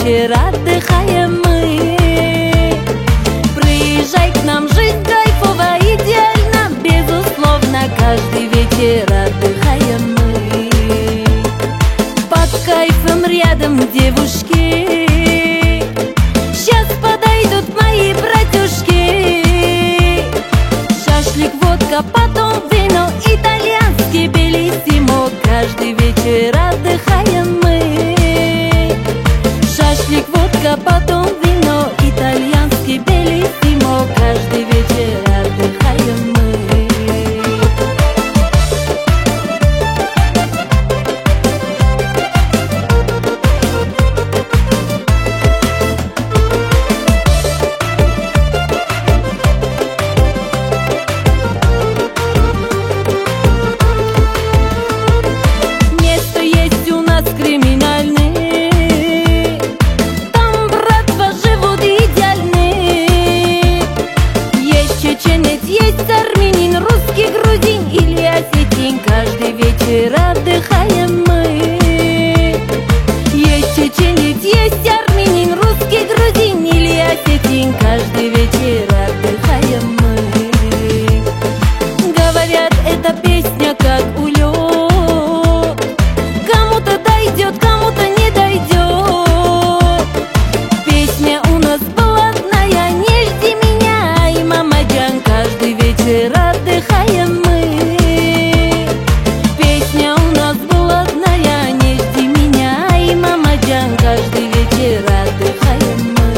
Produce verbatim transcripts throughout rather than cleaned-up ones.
вечер отдыхаем мы. Приезжай к нам, жизнь кайфова, идеально, безусловно, каждый вечер отдыхаем мы. Под кайфом рядом девушки, сейчас подойдут мои братюшки. Шашлык, водка, потом вино, итальянский белиссимо, каждый вечер отдыхаем мы. Шашлык, водка, потом вино, итальянский белиссимо, каждый вечер отдыхаем мы. Каждый вечер отдыхаем мы. Есть чеченец, есть армянин, русский, грузин или осетин, каждый вечер отдыхаем мы. Говорят, эта песня как улет, кому-то дойдет, кому-то не дойдет. Песня у нас блатная, не жди меня, ай, мамаджан, каждый вечер отдыхаем мы. Каждый вечер отдыхаем мы.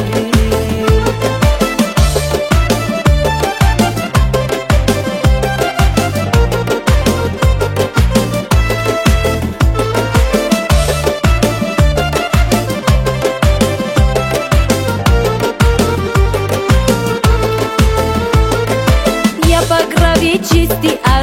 Я по граве чистый, а